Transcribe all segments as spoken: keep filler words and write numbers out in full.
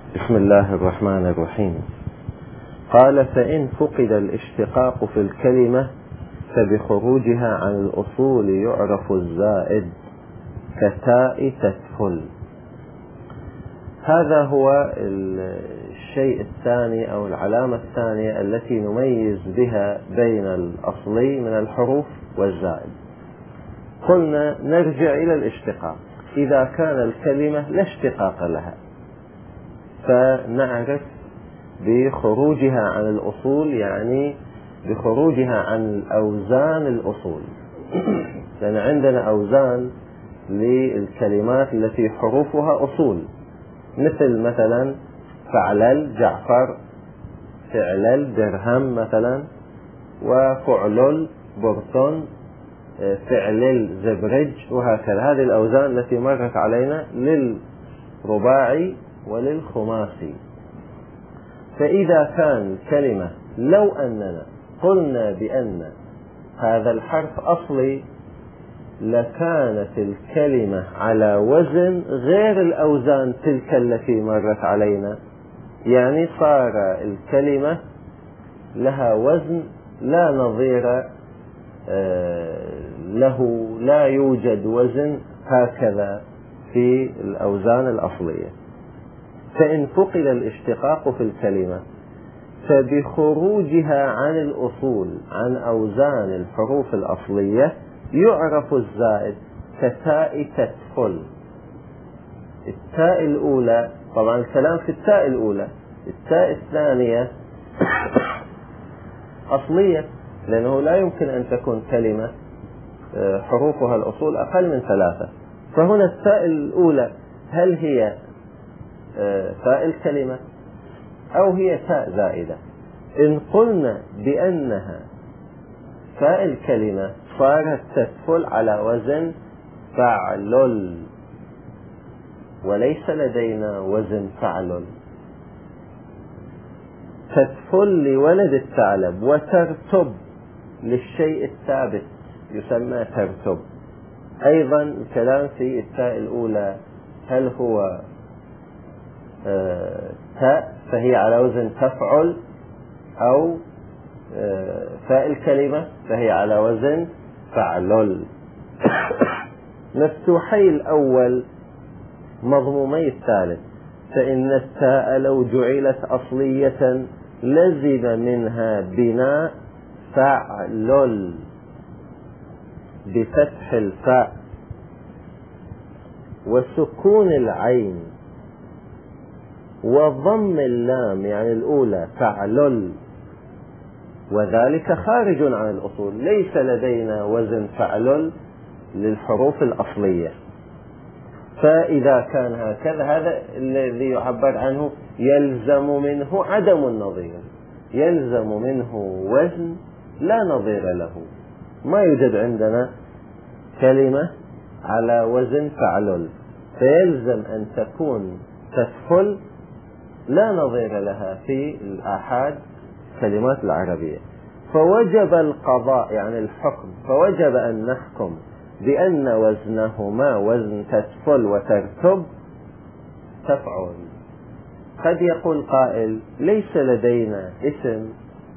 بسم الله الرحمن الرحيم. قال: فإن فقد الاشتقاق في الكلمة فبخروجها عن الأصول يعرف الزائد كتاء تدخل. هذا هو الشيء الثاني أو العلامة الثانية التي نميز بها بين الأصلي من الحروف والزائد. قلنا نرجع إلى الاشتقاق. إذا كان الكلمة لا اشتقاق لها فنعرف بخروجها عن الأصول، يعني بخروجها عن أوزان الأصول، لأن عندنا أوزان للكلمات التي حروفها أصول، مثل مثلا فعلل جعفر، فعلل درهم مثلا، وفعلل برتن، فعلل زبرج، وهكذا. هذه الأوزان التي مرت علينا للرباعي وللخماسي. فإذا كان الكلمة لو أننا قلنا بأن هذا الحرف أصلي لكانت الكلمة على وزن غير الأوزان تلك التي مرت علينا، يعني صار الكلمة لها وزن لا نظير له، لا يوجد وزن هكذا في الأوزان الأصلية. فإن فقد الاشتقاق في الكلمة فبخروجها عن الأصول عن أوزان الحروف الأصلية يعرف الزائد كتاء تدخل. التاء الأولى، طبعا الكلام في التاء الأولى، التاء الثانية أصلية، لأنه لا يمكن أن تكون كلمة حروفها الأصول أقل من ثلاثة. فهنا التاء الأولى هل هي تاء الكلمة أو هي تاء زائدة؟ إن قلنا بأنها تاء الكلمة صارت تدخل على وزن فعلل، وليس لدينا وزن فعلل. تدخل لولد الثعلب، وترتب للشيء الثابت يسمى ترتب. أيضا الكلام في التاء الأولى هل هو آه تاء فهي على وزن تفعل، أو آه تاء الكلمة فهي على وزن فعلل. مفتوحي الأول مضمومي الثالث، فإن التاء لو جعلت أصلية لزم منها بناء فعلل بفتح الفاء وسكون العين وضم اللام، يعني الأولى فعلل، وذلك خارج عن الأصول. ليس لدينا وزن فعلل للحروف الأصلية. فإذا كان هكذا هذا الذي يعبر عنه يلزم منه عدم النظير، يلزم منه وزن لا نظير له. ما يوجد عندنا كلمة على وزن فعلل، فيلزم أن تكون تدخل لا نظير لها في الآحاد كلمات العربية. فوجب القضاء يعني الحكم، فوجب أن نحكم بأن وزنهما وزن تدخل وترتب تفعل. قد يقول قائل: ليس لدينا اسم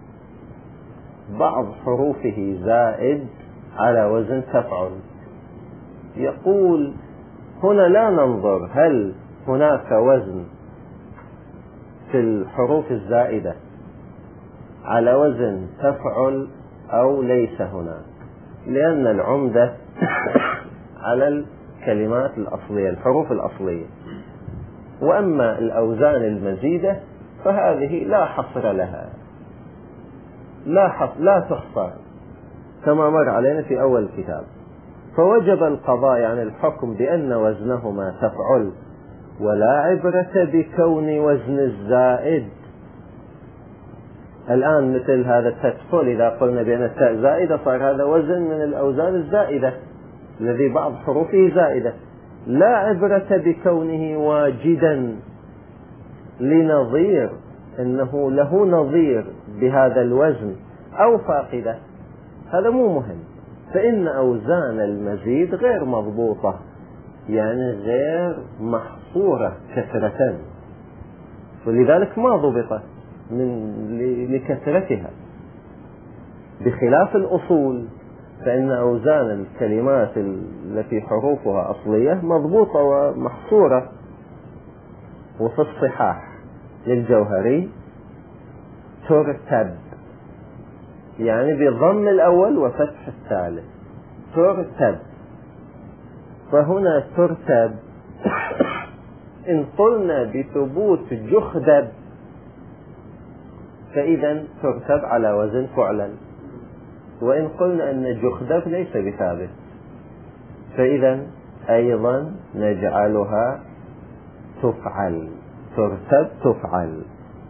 بعض حروفه زائد على وزن تفعل. يقول: هنا لا ننظر هل هناك وزن في الحروف الزائدة على وزن تفعل أو ليس هناك، لأن العمدة على الكلمات الأصلية، الحروف الأصلية. وأما الأوزان المزيدة فهذه لا حصر لها، لا حصر لا تحصر، كما مر علينا في أول الكتاب. فوجب القضاء يعني الحكم بأن وزنهما تفعل، ولا عبرة بكون وزن الزائد. الآن مثل هذا تدخل، إذا قلنا بأن التاء زائدة صار هذا وزن من الأوزان الزائدة الذي بعض حروفه زائدة. لا عبرة بكونه واجدا لنظير، أنه له نظير بهذا الوزن، أو فاقدة، هذا مو مهم. فإن أوزان المزيد غير مضبوطة، يعني غير محصورة كثرة. ولذلك ما ضبط من لكثرتها، بخلاف الأصول فإن أوزان الكلمات التي حروفها أصلية مضبوطة ومحصورة. وفي الصحاح للجوهري ترتب، يعني بضم الأول وفتح الثالث، ترتب. فهنا ترتب إن قلنا بثبوت جخدب فإذا ترتب على وزن فعلا، وإن قلنا أن جخدب ليس بثابت فإذا أيضا نجعلها تفعل، ترتب تفعل.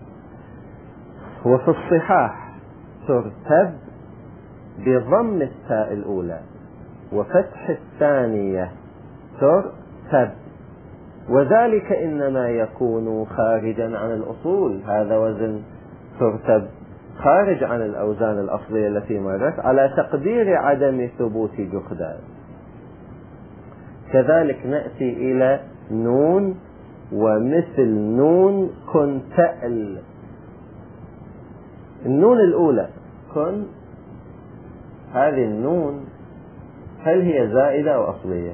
وفي الصحاح ترتب بضم التاء الأولى وفتح الثانية ترتب، وذلك إنما يكون خارجا عن الأصول. هذا وزن ترتب خارج عن الأوزان الأصلية التي مرت على تقدير عدم ثبوت جخدان. كذلك نأتي إلى نون، ومثل نون كن تأل. النون الأولى كن، هذه النون هل هي زائدة أو أصلية؟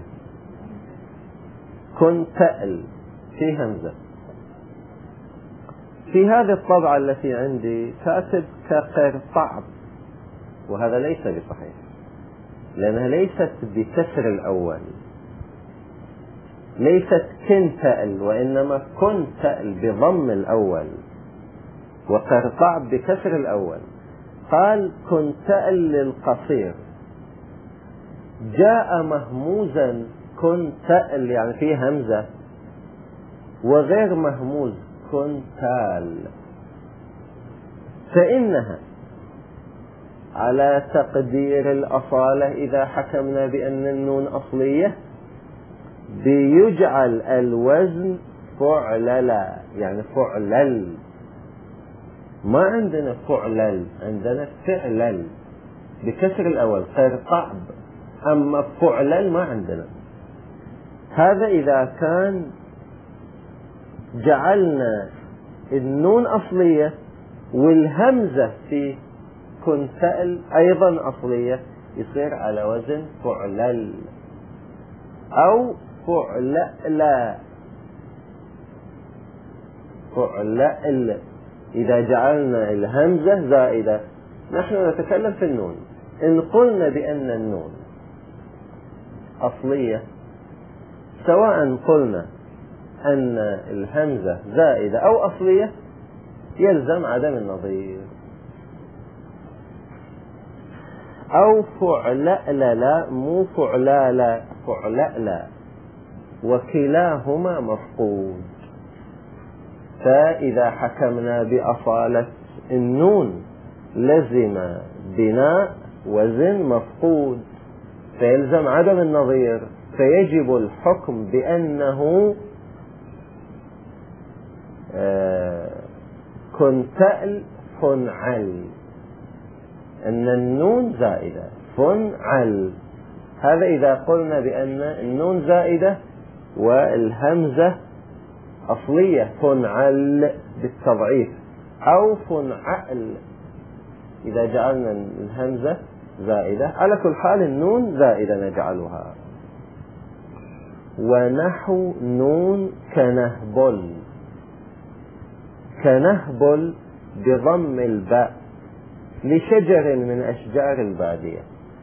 كن تأل في همزة. في هذه الطبعة التي عندي كاتب كقرطعب، وهذا ليس بصحيح لأنها ليست بكسر الأول، ليست كن تأل وإنما كن تأل بضم الأول وقرطعب بكسر الأول. قال كن تأل للقصير، جاء مهموزا كن تأل يعني فيه همزة، وغير مهموز كن تال، فإنها على تقدير الأصالة إذا حكمنا بأن النون أصلية بيجعل الوزن فعللا، يعني فعلل. ما عندنا فعلل، عندنا فعلل بكسر الأول قرطعب، أما فعلل ما عندنا. هذا إذا كان جعلنا النون أصلية والهمزة في كن تأل أيضا أصلية، يصير على وزن فعلل أو فعلل. فعلل إذا جعلنا الهمزة زائدة. نحن نتكلم في النون، إن قلنا بأن النون أصلية، سواء قلنا أن الهمزة زائدة أو أصلية يلزم عدم النظير. أو فعلل، مو فعلال، فعلل، وكلاهما مفقود. فإذا حكمنا بأصالة النون لزم بناء وزن مفقود فيلزم عدم النظير، فيجب الحكم بأنه آه كن تأل فنعل، أن النون زائدة فنعل. هذا إذا قلنا بأن النون زائدة والهمزة أصلية فنعل بالتضعيف، أو فنعل إذا جعلنا الهمزة زائدة. على كل حال النون زائدة نجعلها. ونحو نون كنهبل، كنهبل بضم الباء لشجر من أشجار البادية.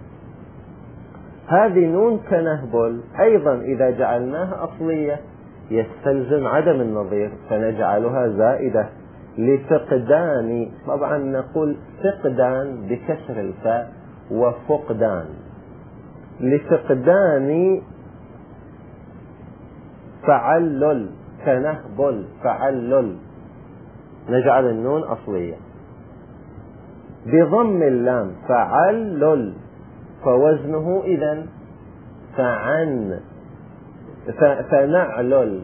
هذه نون كنهبل أيضا إذا جعلناها أصلية يستلزم عدم النظير فنجعلها زائدة لفقدان. طبعا نقول فقدان بكسر الفاء وفقدان، لفقدان فعلل، كنهبل فعلل نجعل النون أصلية. بضم اللام فعلل، فوزنه إذن فعن، فنعلل،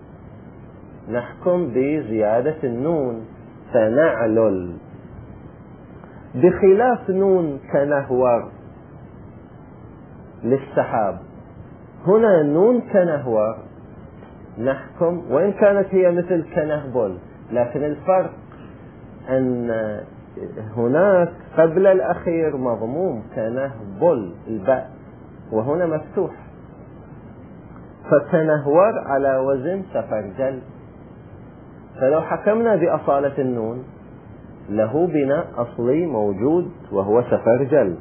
نحكم بزيادة النون فنعلل. بخلاف نون كنهور للسحاب، هنا نون كنهور نحكم وإن كانت هي مثل كنهبل لكن الفرق أن هناك قبل الأخير مضموم كنهبل الباء، وهنا مفتوح، فتنهور على وزن سفرجل. فلو حكمنا بأصالة النون له بناء أصلي موجود وهو سفرجل،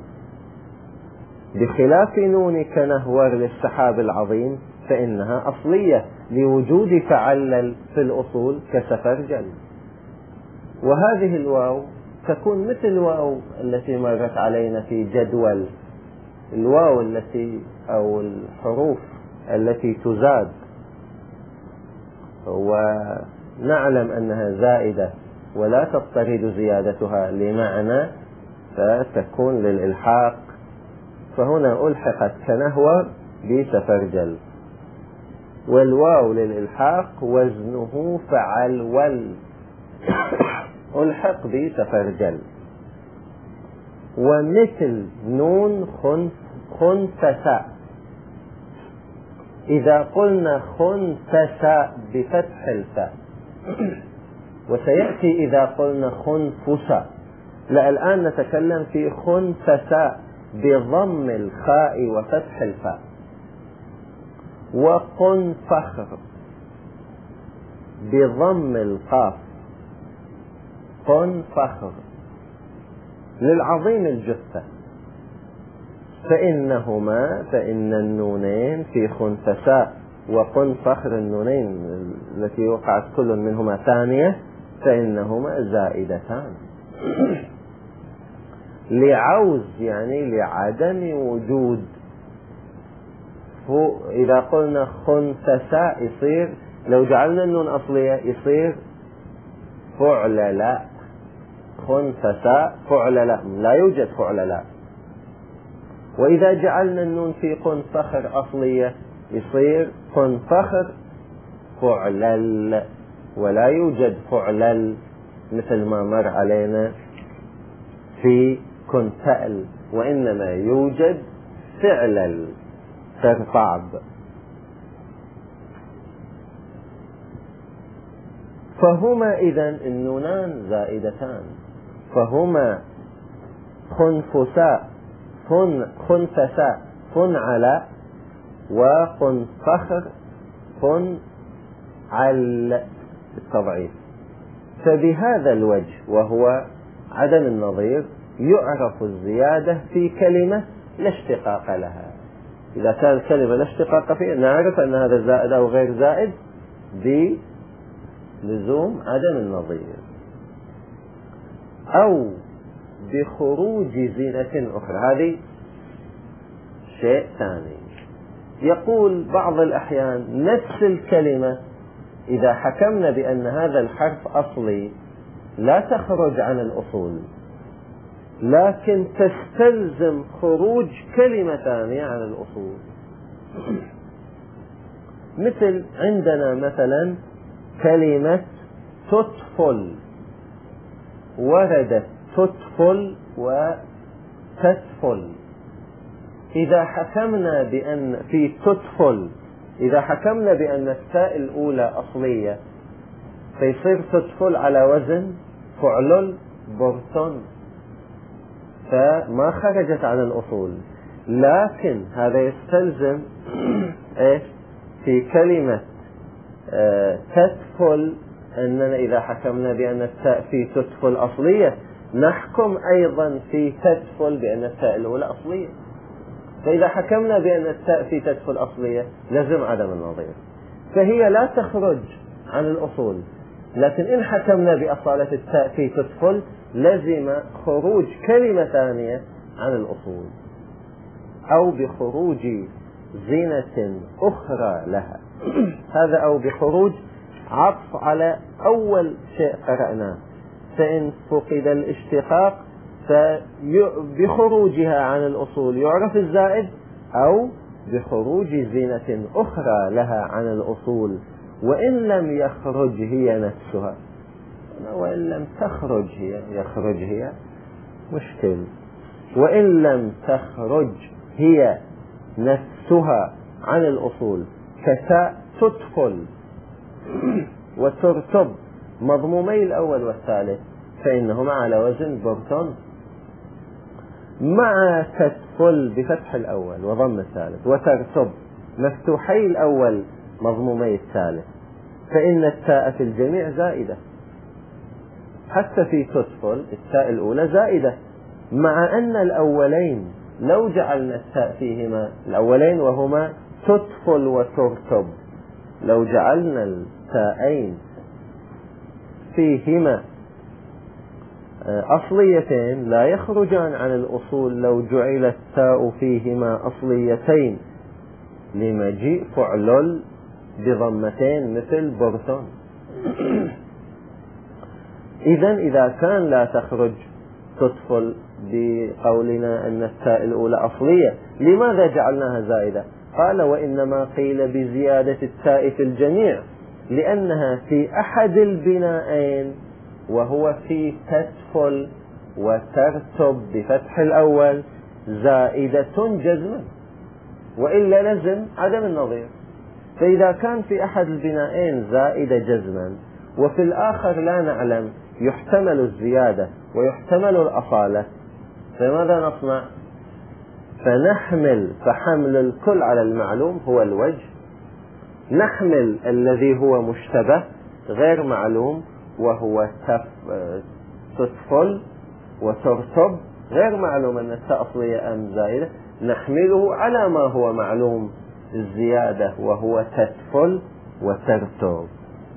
بخلاف نون كنهور للسحاب العظيم فإنها أصلية لوجود فعلل في الأصول كسفرجل. وهذه الواو تكون مثل الواو التي مرت علينا في جدول، الواو التي أو الحروف التي تزاد ونعلم أنها زائدة ولا تضطرد زيادتها لمعنى فتكون للإلحاق، فهنا ألحقت كنهور بسفرجل، والواو للإلحاق وزنه فعلول ألحق بسفرجل. ومثل نون خنفساء، إذا قلنا خنفساء بفتح الفاء، وسيأتي إذا قلنا خنفساء، لا الآن نتكلم في خنفساء بضم الخاء وفتح الفاء. وقنفخر بضم القاف، قنفخر للعظيم الجثة، فإنهما فإن النونين في خنفساء وقنفخر النونين التي وقعت كل منهما ثانية فإنهما زائدتان لعوز، يعني لعدم وجود. إذا قلنا خنفساء يصير لو جعلنا النون أصلية يصير فعللاء، خنفساء فعللاء، لا يوجد فعللاء. وإذا جعلنا النون في قنفخر أصلية يصير قنفخر فعلل، ولا يوجد فعلل مثل ما مر علينا في كنتأل، وإنما يوجد فعلل ترفعب. فهما إذن النونان زائدتان، فهما خنفساء خنفساء فنعلاء، وقنفخر فنعل بالتضعيف. فبهذا الوجه وهو عدم النظير يعرف الزيادة في كلمة لا اشتقاق لها. إذا كانت كلمة لا اشتقاق فيها نعرف أن هذا زائد أو غير زائد بلزوم عدم النظير، أو بخروج زينة أخرى، هذه شيء ثاني. يقول بعض الأحيان نفس الكلمة إذا حكمنا بأن هذا الحرف أصلي لا تخرج عن الأصول، لكن تستلزم خروج كلمة ثانية عن الأصول. مثل عندنا مثلا كلمة تطفل، وردت تطفل وتطفل. إذا حكمنا بأن في تطفل إذا حكمنا بأن التاء الأولى أصلية فيصير تطفل على وزن فعلل برتون، فما خرجت عن الأصول. لكن هذا يستلزم إيش في كلمة آه تطفل، أننا إذا حكمنا بأن التاء في تطفل أصلية نحكم أيضا في تطفل بأن التاء الأولى أصلية. فإذا حكمنا بأن التاء في تطفل أصلية لازم عدم النظير، فهي لا تخرج عن الأصول. لكن إن حكمنا بأصالة التاء في تطفل لازم خروج كلمة ثانية عن الأصول، أو بخروج زينة أخرى لها. هذا أو بخروج عطف على أول شيء قرأناه، فإن فقد الاشتقاق فبخروجها عن الأصول يعرف الزائد، أو بخروج زينة أخرى لها عن الأصول وإن لم يخرج هي نفسها. وإن لم تخرج هي يخرج هي مشكل، وإن لم تخرج هي نفسها عن الأصول كتاء تدخل وترتب مضمومي الأول والثالث فإنهما على وزن برتون، مع تدخل بفتح الأول وضم الثالث وترتب مفتوحي الأول مضمومي الثالث، فإن التاء في الجميع زائدة، حتى في تدخل التاء الأولى زائدة، مع أن الأولين لو جعلنا التاء فيهما الأولين وهما تدخل وترتب، لو جعلنا التاءين فيهما أصليتين لا يخرجان عن الأصول لو جعل التاء فيهما أصليتين، لمجيء فعلل بضمتين مثل برتون. إذن إذا كان لا تخرج تدخل بقولنا أن التاء الأولى أصلية، لماذا جعلناها زائدة؟ قال وإنما قيل بزيادة التاء في الجميع لأنها في أحد البنائين وهو في تدخل وترتب بفتح الأول زائدة جزما، وإلا لزم عدم النظير. فإذا كان في أحد البنائين زائدة جزما وفي الآخر لا نعلم يحتمل الزيادة ويحتمل الأصالة، فماذا نصنع؟ فنحمل فحمل الكل على المعلوم هو الوجه، نحمل الذي هو مشتبه غير معلوم وهو تدخل وترتب غير معلوم أن التاء أصلية أم زائدة، نحمله على ما هو معلوم الزيادة وهو تدخل وترتب.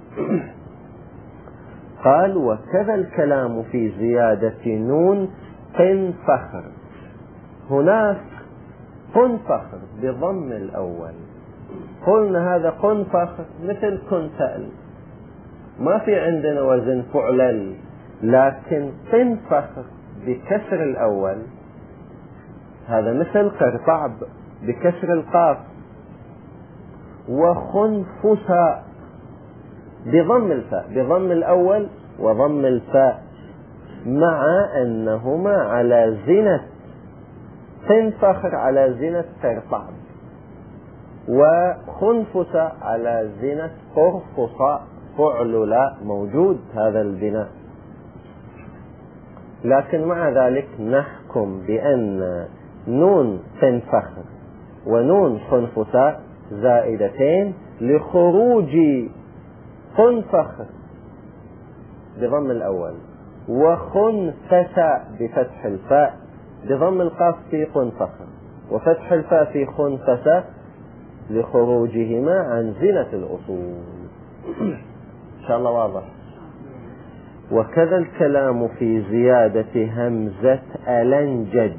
قال وكذا الكلام في زيادة نون قن فخر، هناك قن فخر بضم الأول، قلنا هذا قن فخر مثل كن تأل، ما في عندنا وزن فعلل، لكن قن فخر بكسر الأول هذا مثل قرطعب بكسر القاف، وخنفساء بضم الفاء، بضم الأول وضم الفاء، مع أنهما على زنة قن فخر على زنة قرطعب، وخنفساء على زنة قرفصاء فعل لا موجود هذا البناء. لكن مع ذلك نحكم بأن نون قن فخر ونون خنفساء زائدتين لخروج قن فخر بضم الأول وخنفساء بفتح الفاء بضم القاف في قن فخر وفتح الفاء في خنفساء لخروجهما عن زنة الأصول. إن شاء الله واضح. وكذا الكلام في زيادة همزة ألنجج،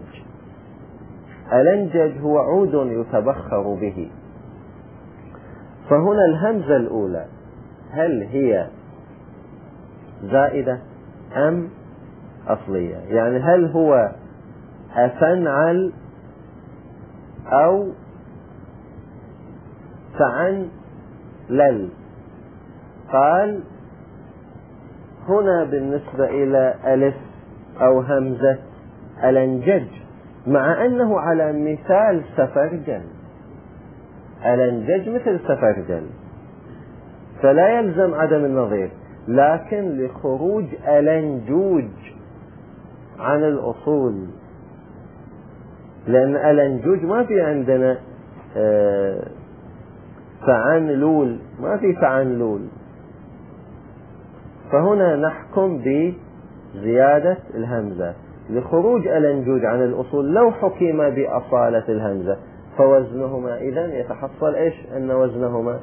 ألنجج هو عود يتبخر به، فهنا الهمزة الأولى هل هي زائدة أم أصلية؟ يعني هل هو أفنعل أو فعنلل؟ قال هنا بالنسبة إلى ألف أو همزة ألنجج، مع أنه على مثال سفرجل، ألنجج مثل سفرجل فلا يلزم عدم النظير، لكن لخروج ألنجوج عن الأصول، لأن ألنجوج ما في عندنا فعنلول، ما في فعنلول، فهنا نحكم بزيادة الهمزة لخروج ألنجوج عن الأصول. لو حكم بأصالة الهمزة فوزنهما إذن يتحصل إيش؟ أن وزنهما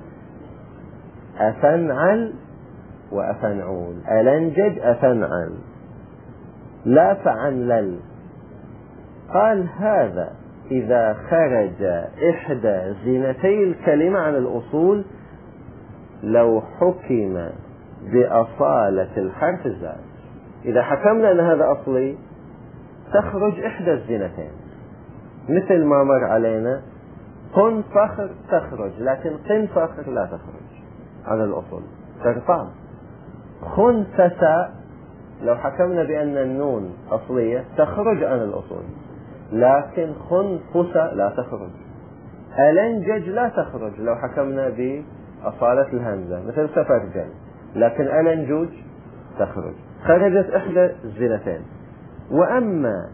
أفنعل وأفنعول، ألنجج أفنعل لا فعنلل. قال هذا إذا خرج إحدى زينتي الكلمة عن الأصول لو حكم بأصالة الحرف الزائد. إذا حكمنا أن هذا أصلي تخرج إحدى الزينتين، مثل ما مر علينا قن فخر تخرج، لكن قن فخر لا تخرج عن الأصول ترفع. خنفساء لو حكمنا بأن النون أصلية تخرج عن الأصول، لكن خنفساء لا تخرج. ألنجج لا تخرج لو حكمنا بأصالة الهمزة مثل سفرجل، لكن ألنجوج تخرج، خرجت إحدى الزنتين. وأما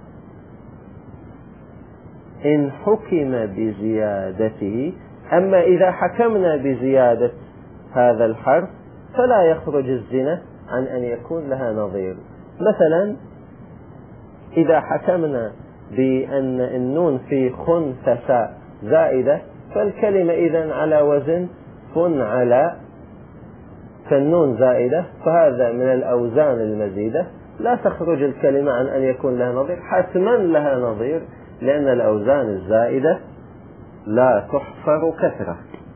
إن حكم بزيادته، أما إذا حكمنا بزيادة هذا الحرف فلا يخرج الزنا عن أن يكون لها نظير. مثلا إذا حكمنا بأن النون في خنثى زائدة، فالكلمة إذن على وزن فنعل، فالنون زائدة، فهذا من الأوزان المزيدة، لا تخرج الكلمة عن أن يكون لها نظير، حتما لها نظير، لأن الأوزان الزائدة لا تحفر كثرة.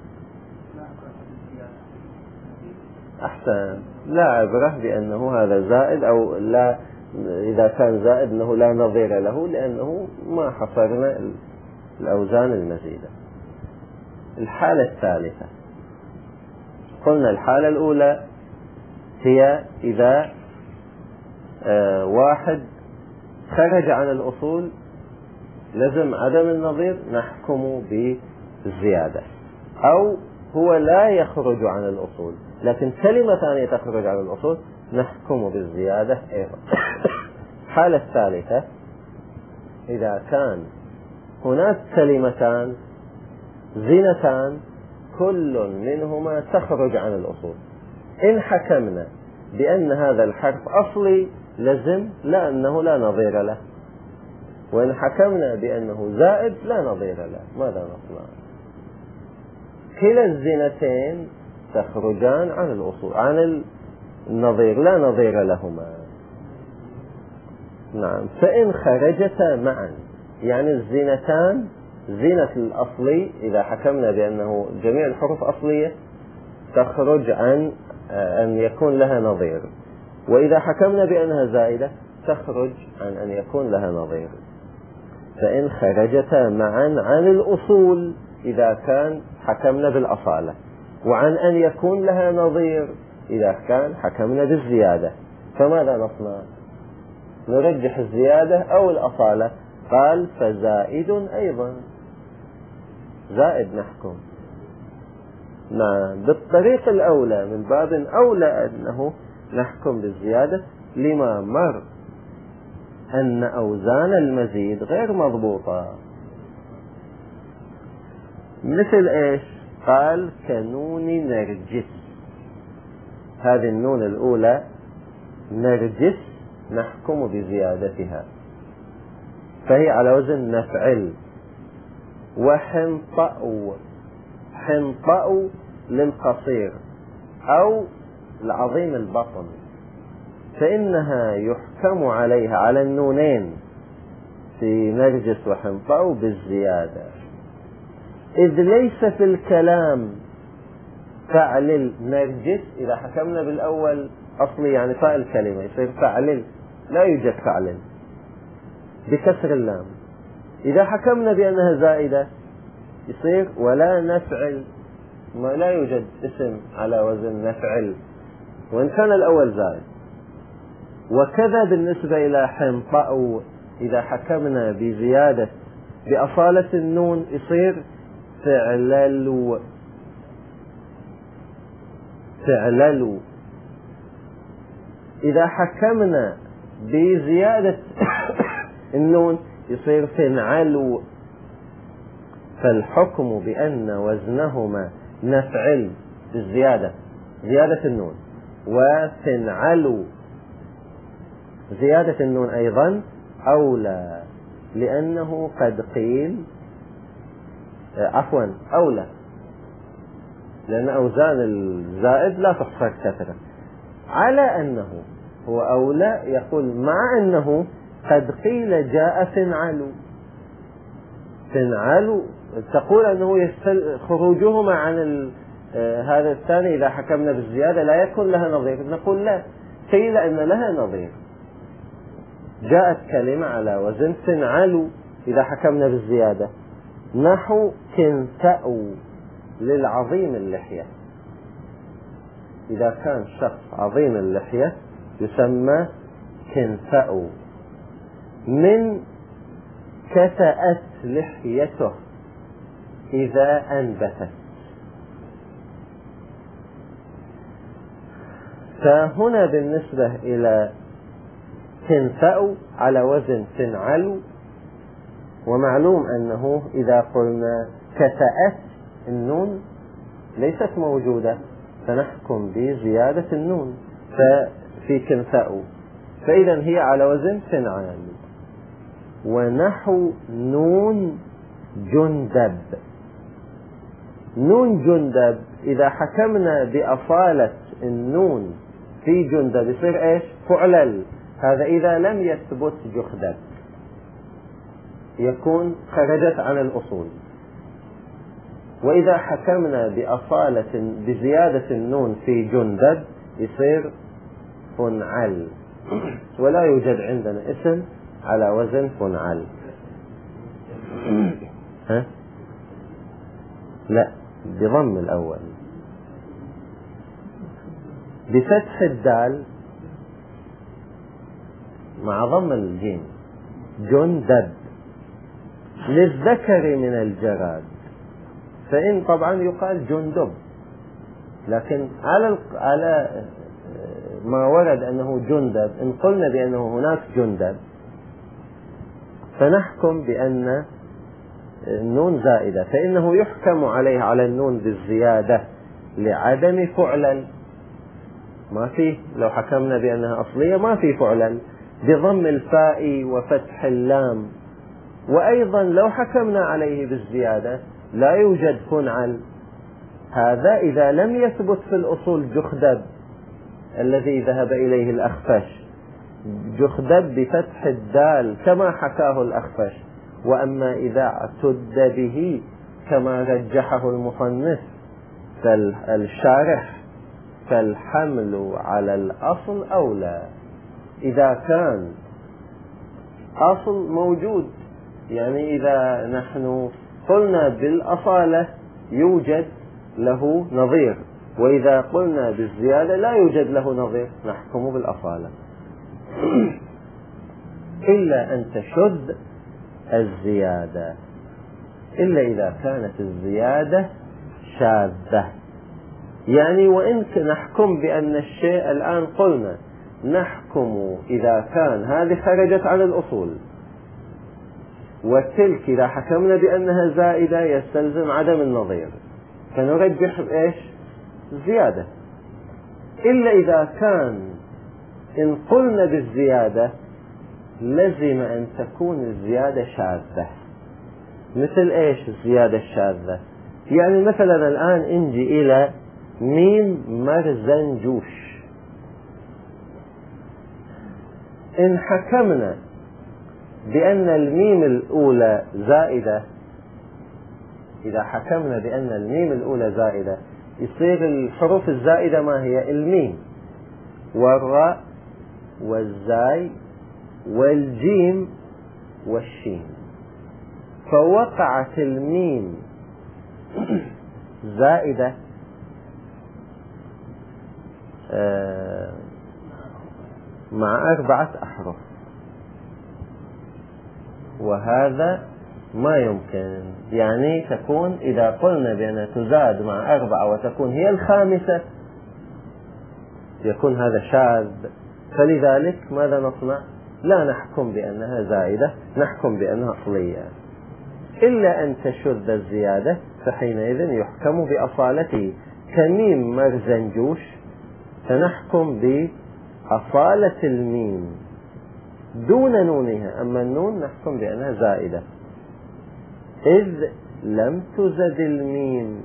أحسن، لا عبرة بأنه هذا زائد أو لا، إذا كان زائد أنه لا نظير له، لأنه ما حفرنا الأوزان المزيدة. الحالة الثالثة، قلنا الحالة الأولى هي إذا آه واحد خرج عن الأصول لزم عدم النظير، نحكم بالزيادة، أو هو لا يخرج عن الأصول لكن كلمة ثانية تخرج عن الأصول، نحكم بالزيادة أيضا. الحالة الثالثة إذا كان هناك كلمتان زنتان كل منهما تخرج عن الأصول، إن حكمنا بأن هذا الحرف أصلي لزم لا أنه لا نظير له، وإن حكمنا بأنه زائد لا نظير له، ماذا نصنع؟ كلا الزنتين تخرجان عن الأصول، عن النظير، لا نظير لهما. نعم، فإن خرجتا معا، يعني الزنتان، زنة الأصلي إذا حكمنا بأنه جميع الحروف أصلية تخرج عن أن يكون لها نظير، وإذا حكمنا بأنها زائدة تخرج عن أن يكون لها نظير. فإن خرجتا معا عن الأصول إذا كان حكمنا بالأصالة، وعن أن يكون لها نظير إذا كان حكمنا بالزيادة، فماذا نصنع؟ نرجح الزيادة أو الأصالة؟ قال فزائد أيضا، زائد نحكم. نعم، بالطريق الأولى من باب أولى أنه نحكم بالزيادة، لما مر أن أوزان المزيد غير مضبوطة. مثل إيش؟ قال كنون نرجس، هذه النون الأولى نرجس نحكم بزيادتها، فهي على وزن نفعل. وحنطأ، حنطأ للقصير أو العظيم البطن، فإنها يحكم عليها على النونين في نرجس وحنطأ بالزيادة، إذ ليس في الكلام فعل نرجس. إذا حكمنا بالأول أصلي يعني فاعل كلمة يصير فعل، لا يوجد فعل بكسر اللام. إذا حكمنا بأنها زائدة يصير ولا نفعل، ما لا يوجد اسم على وزن نفعل وإن كان الأول زائد. وكذا بالنسبة إلى حنطأ، إذا حكمنا بزيادة بأصالة النون يصير فعلل، فعلل. إذا حكمنا بزيادة النون يصير فنعل. فالحكم بأن وزنهما نفعل بالزيادة، زيادة النون، وفنعل زيادة النون أيضا أولى، لأنه قد قيل عفوا أولى، لأن أوزان الزائد لا تحصر كثرة، على أنه هو أولى. يقول مع أنه قد قيل جاء فنعل، فنعل تقول أنه يستل... خروجهما عن ال... آه هذا الثاني إذا حكمنا بالزيادة لا يكون لها نظير، نقول لا، قيل أن لها نظير، جاءت كلمة على وزن فنعل إذا حكمنا بالزيادة، نحو كنثأ للعظيم اللحية. إذا كان شخص عظيم اللحية يسمى كنثأ. من كثأت لحيته إذا أنبتت، فهنا بالنسبة إلى تنفأ على وزن تنعل، ومعلوم أنه إذا قلنا كفأت النون ليست موجودة فنحكم بزيادة النون ففي كنفأ، فإذا هي على وزن تنعل. ونحو نون جندب، نون جندب إذا حكمنا بأصالة النون في جندب يصير إيش؟ فعلل، هذا إذا لم يثبت جخدب يكون خرجت عن الأصول. وإذا حكمنا بأصالة بزيادة النون في جندب يصير فنعل، ولا يوجد عندنا اسم على وزن فنعل. ها؟ لا، بضم الأول بفتح الدال مع ضم الجيم. جندب للذكر من الجراد، فإن طبعا يقال جندب، لكن على على ما ورد أنه جندب إن قلنا بأنه هناك جندب فنحكم بأن النون زائدة، فإنه يحكم عليه على النون بالزيادة لعدم فعلا، ما فيه. لو حكمنا بأنها أصلية ما في فعلا بضم الفاء وفتح اللام. وأيضا لو حكمنا عليه بالزيادة لا يوجد فنعل، هذا إذا لم يثبت في الأصول جخدب الذي ذهب إليه الأخفش، جخدب بفتح الدال كما حكاه الأخفش. وأما إذا اعتد به كما رجحه المصنف فالشارح فالحمل على الأصل أولى. إذا كان أصل موجود، يعني إذا نحن قلنا بالأصالة يوجد له نظير، وإذا قلنا بالزيادة لا يوجد له نظير نحكم بالأصالة إلا أن تشد الزيادة، إلا إذا كانت الزيادة شاذة. يعني وإن نحكم بأن الشيء الآن قلنا نحكم إذا كان هذه خرجت عن الأصول، وتلك إذا حكمنا بأنها زائدة يستلزم عدم النظير فنرجح إيش؟ زيادة. إلا إذا كان إن قلنا بالزيادة لزم أن تكون الزيادة شاذة. مثل إيش الزيادة الشاذة؟ يعني مثلا الآن انجي إلى ميم مرزنجوش، إن حكمنا بأن الميم الأولى زائدة، إذا حكمنا بأن الميم الأولى زائدة يصير الحروف الزائدة ما هي؟ الميم والراء والزاي والجيم والشين. فوقعت الميم زائدة مع أربعة أحرف، وهذا ما يمكن. يعني تكون إذا قلنا بأنها تزاد مع أربعة وتكون هي الخامسة يكون هذا شاذ. فلذلك ماذا نصنع؟ لا نحكم بأنها زائدة، نحكم بأنها أصلية. إلا أن تشذ الزيادة فحينئذ يحكم بأصالته، كميم مرزنجوش فنحكم بأصالة الميم دون نونها، أما النون نحكم بأنها زائدة إذ لم تزد الميم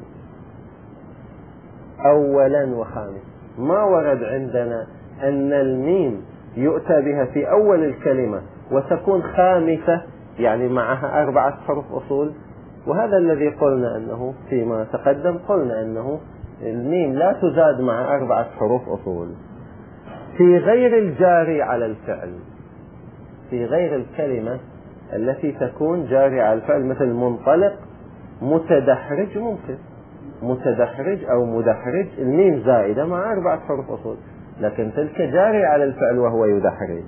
أولا وخامس. ما ورد عندنا أن الميم يؤتى بها في أول الكلمة وتكون خامسة، يعني معها أربعة حروف أصول. وهذا الذي قلنا أنه فيما تقدم قلنا أنه الميم لا تزاد مع أربعة حروف أصول في غير الجاري على الفعل، في غير الكلمة التي تكون جاري على الفعل، مثل منطلق متدحرج، ممكن متدحرج أو مدحرج الميم زائدة مع أربعة حروف أصول، لكن تلك جاري على الفعل وهو يدحرج.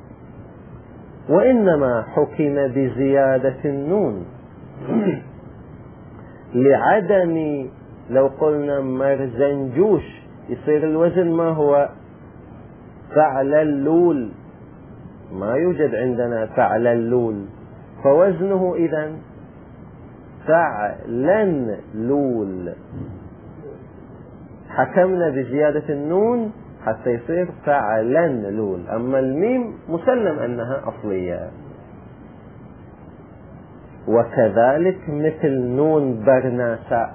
وإنما حكم بزيادة النون لعدم، لو قلنا مرزنجوش يصير الوزن ما هو؟ فعللول، ما يوجد عندنا فعللول، فوزنه إذن فعلنلول. حكمنا بزيادة النون حتى يصير فعلنلول، أما الميم مسلم أنها أصلية. وكذلك مثل نون برناساء،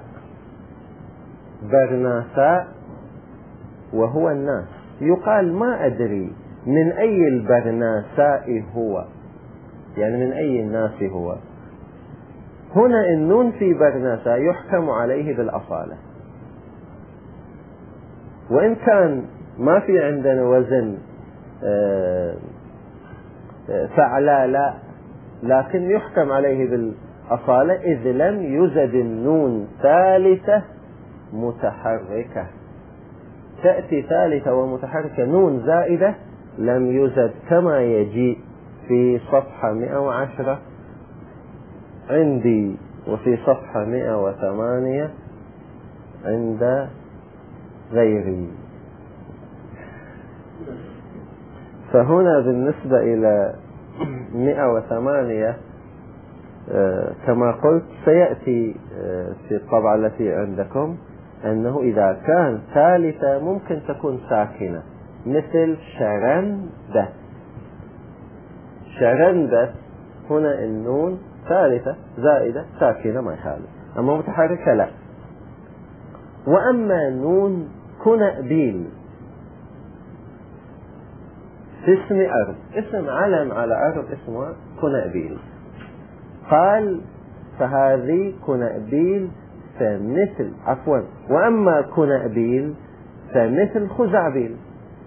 برناساء وهو الناس، يقال ما أدري من أي البرناساء هو، يعني من أي الناس هو. هنا النون في برناساء يحكم عليه بالأصالة، وإن كان ما في عندنا وزن فعلالا، لكن يحكم عليه بالأصالة إذ لم يزد النون ثالثة متحركة. تأتي ثالثة ومتحركة نون زائدة لم يزد، كما يجيء في صفحة مئة وعشرة عندي وفي صفحة مئة وثمانية عند غيري. فهنا بالنسبة إلى مئة وثمانية كما قلت سيأتي في الطبعة التي عندكم أنه إذا كان ثالثة ممكن تكون ساكنة، مثل شرندة. شرندة هنا النون ثالثة زائدة ساكنة ما يخالف، أما متحركة لا. وأما نون كنأبيل في اسم أرض، اسم علم على أرض اسمها كنأبيل، قال فهذه كنأبيل فمثل عفوا وأما كنأبيل فمثل خزعبيل.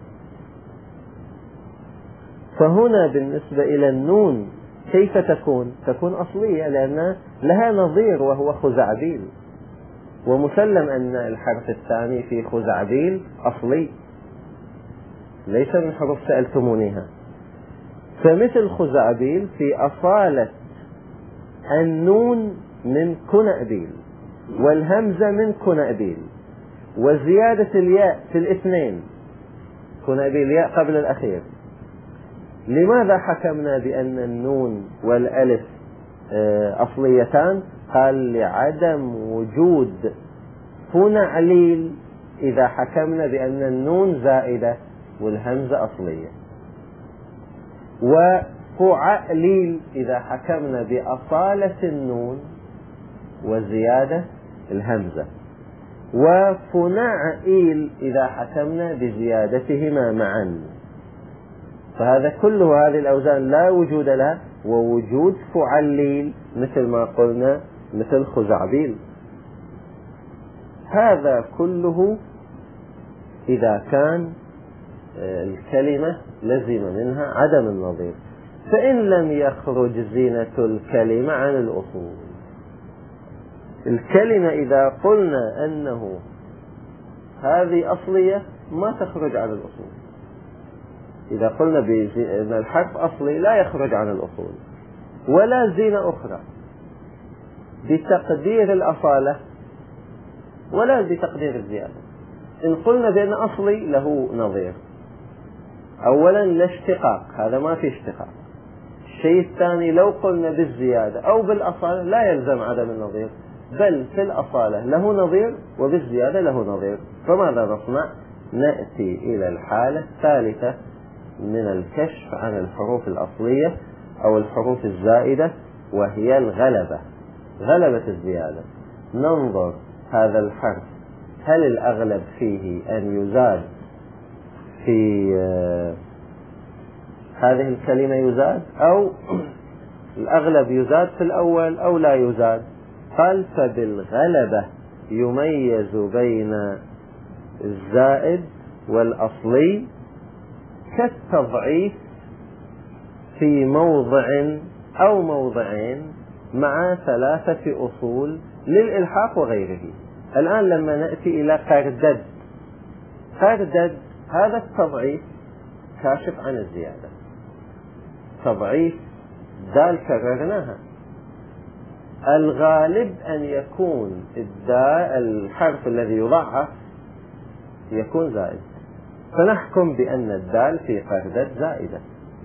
فهنا بالنسبة إلى النون كيف تكون؟ تكون أصلية لأن لها نظير وهو خزعبيل، ومسلم أن الحرف الثاني في خزعبيل أصلي ليس من حروف سألتمونيها. فمثل خزعبيل في أصالة النون من كنأبيل والهمزة من كنأبيل وزيادة الياء في الاثنين، كنأبيل ياء قبل الأخير. لماذا حكمنا بأن النون والألف أصليتان؟ قال لعدم وجود فنعليل إذا حكمنا بأن النون زائدة والهمزة أصلية، وفعليل إذا حكمنا بأصالة النون وزيادة الهمزة، وفنعئيل إذا حكمنا بزيادتهما معا. فهذا كله هذه الأوزان لا وجود لها، ووجود فعليل مثل ما قلنا مثل خزعبيل. هذا كله إذا كان الكلمة لزم منها عدم النظير. فإن لم يخرج زينة الكلمة عن الأصول، الكلمة إذا قلنا أنه هذه أصلية ما تخرج عن الأصول. إذا قلنا بأن الحرف أصلي لا يخرج عن الأصول ولا زينة أخرى بتقدير الأصالة ولا بتقدير الزيادة. إن قلنا بأن أصلي له نظير، أولا لا اشتقاق، هذا ما في اشتقاق. الشيء الثاني لو قلنا بالزيادة أو بالأصالة لا يلزم عدم النظير، بل في الأصالة له نظير وبالزيادة له نظير. فماذا نصنع؟ نأتي إلى الحالة الثالثة من الكشف عن الحروف الأصلية أو الحروف الزائدة، وهي الغلبة، غلبة الزيادة. ننظر هذا الحرف هل الأغلب فيه أن يزاد في هذه الكلمة يزاد، أو الأغلب يزاد في الأول أو لا يزاد. قال فبالغلبة يميز بين الزائد والأصلي كالتضعيف في موضع أو موضعين مع ثلاثة أصول للإلحاق وغيره. الآن لما نأتي إلى قردد، قردد هذا التضعيف كاشف عن الزيادة، تضعيف دال كررناها. الغالب أن يكون الدال الحرف الذي يضعف يكون زائد، فنحكم بأن الدال في قردد زائدة.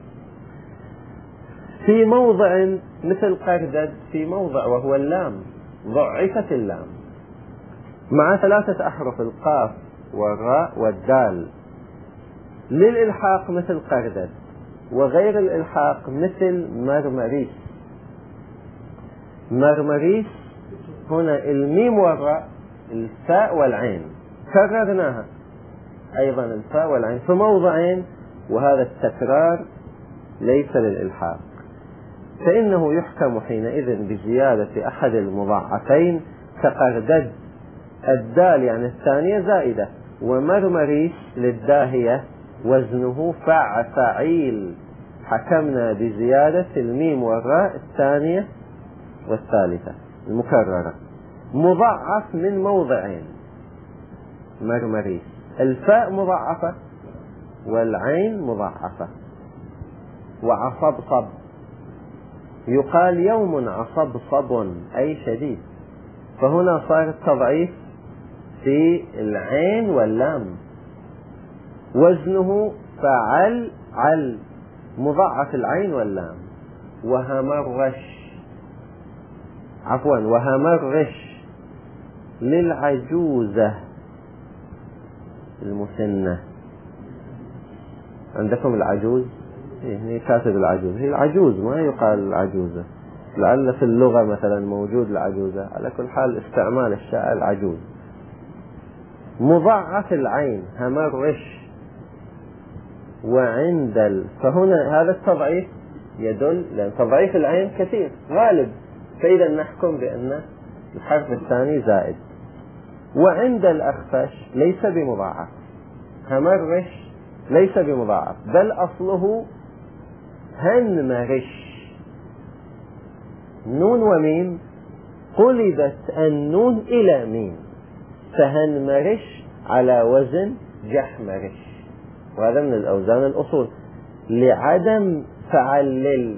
في موضع مثل قردد في موضع وهو اللام، ضعفت اللام مع ثلاثة أحرف القاف والراء والدال، للإلحاق مثل قردد، وغير الإلحاق مثل مرمريس. مرمريس هنا الميم والراء، الفاء والعين، كررناها أيضا الفاء والعين في موضعين، وهذا التكرار ليس للإلحاق، فإنه يحكم حينئذ بزيادة أحد المضاعفين كقردد، الدال يعني الثانية زائدة، ومرمريس للداهية وزنه فاع فعيل، حكمنا بزيادة الميم والراء الثانية والثالثة المكررة، مضاعف من موضعين. مرمريس الفاء مضاعفة والعين مضاعفة. وعصبصب يقال يوم عصبصب أي شديد، فهنا صار التضعيف في العين واللام، وزنه فعل عل، مضاعف العين واللام. وهمرش عفوا وهمرش للعجوزة المسنة. عندكم العجوز؟ هي كاتب العجوز، هي العجوز ما يقال العجوزة، لعل في اللغة مثلا موجود العجوزة، على كل حال استعمال الشائع العجوز. مضاعف العين همرش. وعند ال... فهنا هذا التضعيف يدل، لأن تضعيف العين كثير غالب، فإذا نحكم بأن الحرف الثاني زائد. وعند الأخفش ليس بمضاعف، همرش ليس بمضاعف، بل أصله هنمرش، نون وميم قلبت النون إلى ميم، فهنمرش على وزن جحمرش، وهذا من الأوزان الأصول. لعدم فعلل،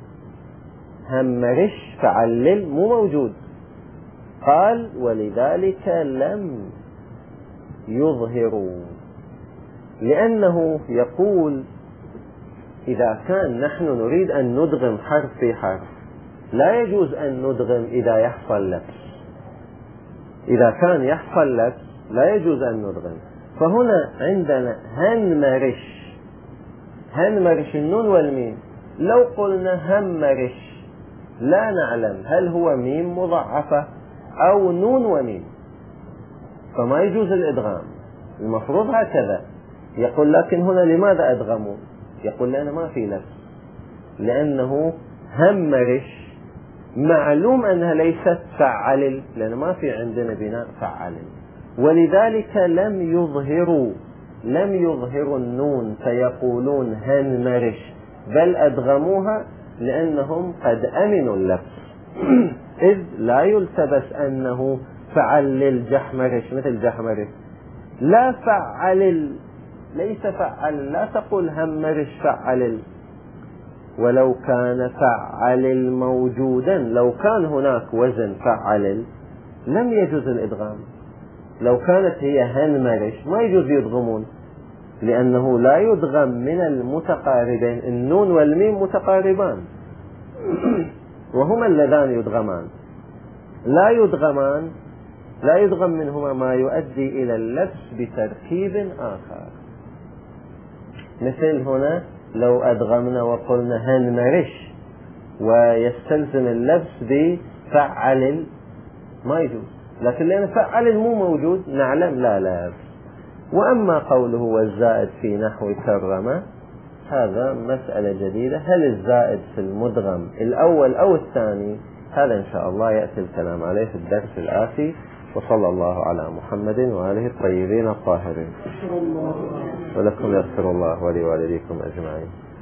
همرش فعلل مو موجود، قال ولذلك لم يظهروا، لأنه يقول إذا كان نحن نريد أن ندغم حرف في حرف لا يجوز أن ندغم إذا يحصل لبس، إذا كان يحصل لبس لا يجوز أن ندغم. فهنا عندنا هنمرش، هنمرش النون والميم، لو قلنا همرش لا نعلم هل هو ميم مضاعفة أو نون وميم، فما يجوز الإدغام، المفروض هكذا. يقول لكن هنا لماذا أدغموا؟ يقول لأنه ما في لبس، لأنه همرش معلوم أنها ليست فعلل، لأن ما في عندنا بناء فعلل، ولذلك لم يظهروا، لم يظهروا النون فيقولون هنمرش، بل أدغموها لأنهم قد أمنوا اللبس. إذ لا يلتبس أنه فعلل جحمرش مثل جحمرش، لا فعلل، ليس فعل، لا تقول همرش فعلل. ولو كان فعلل موجودا، لو كان هناك وزن فعلل لم يجوز الإدغام، لو كانت هي هنمرش ما يجوز يدغمون، لأنه لا يدغم من المتقاربين، النون والميم متقاربان وهما اللذان يدغمان، لا يدغمان، لا يدغم منهما ما يؤدي إلى اللبس بتركيب آخر. مثل هنا لو أدغمنا وقلنا هنمرش ويستلزم اللبس بفعل ما يجوز، لكن لأن فعل مو موجود نعلم لا لا. وأما قوله والزائد في نحو كرم، هذا مسألة جديدة، هل الزائد في المدغم الأول أو الثاني؟ هذا إن شاء الله يأتي الكلام عليه في الدرس الآتي. وصلى الله على محمد وآله الطيبين الطاهرين، ولكم يغفر الله ولوالديكم أجمعين.